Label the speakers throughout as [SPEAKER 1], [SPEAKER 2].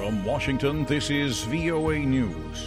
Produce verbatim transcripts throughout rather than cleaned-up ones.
[SPEAKER 1] From Washington, this is V O A News.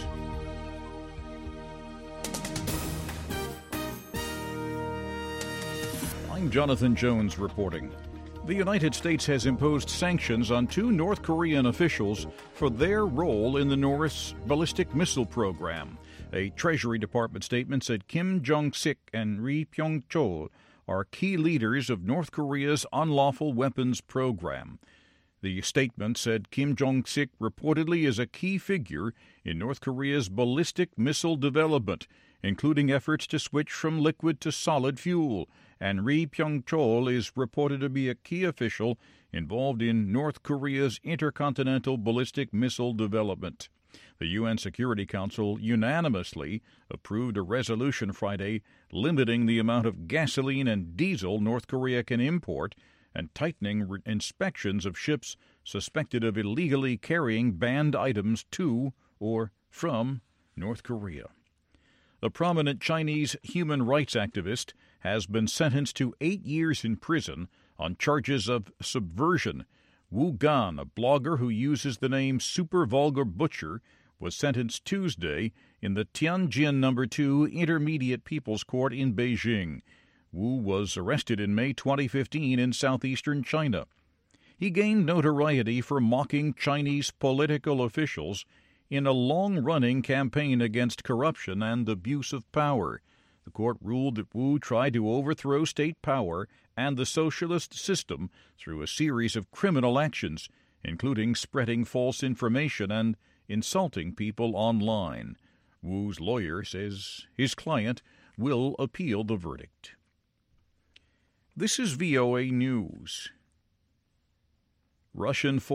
[SPEAKER 1] I'm Jonathan Jones reporting. The United States has imposed sanctions on two North Korean officials for their role in the North's ballistic missile program. A Treasury Department statement said Kim Jong-sik and Ri Pyong-chol are key leaders of North Korea's unlawful weapons program. The statement said Kim Jong-sik reportedly is a key figure in North Korea's ballistic missile development, including efforts to switch from liquid to solid fuel, and Ri Pyong-chol is reported to be a key official involved in North Korea's intercontinental ballistic missile development. The U N Security Council unanimously approved a resolution Friday limiting the amount of gasoline and diesel North Korea can import and tightening re- inspections of ships suspected of illegally carrying banned items to or from North Korea. A prominent Chinese human rights activist has been sentenced to eight years in prison on charges of subversion. Wu Gan, a blogger who uses the name Super Vulgar Butcher, was sentenced Tuesday in the Tianjin Number two Intermediate People's Court in Beijing. Wu was arrested in May twenty fifteen in southeastern China. He gained notoriety for mocking Chinese political officials in a long-running campaign against corruption and abuse of power. The court ruled that Wu tried to overthrow state power and the socialist system through a series of criminal actions, including spreading false information and insulting people online. Wu's lawyer says his client will appeal the verdict. This is V O A News. Russian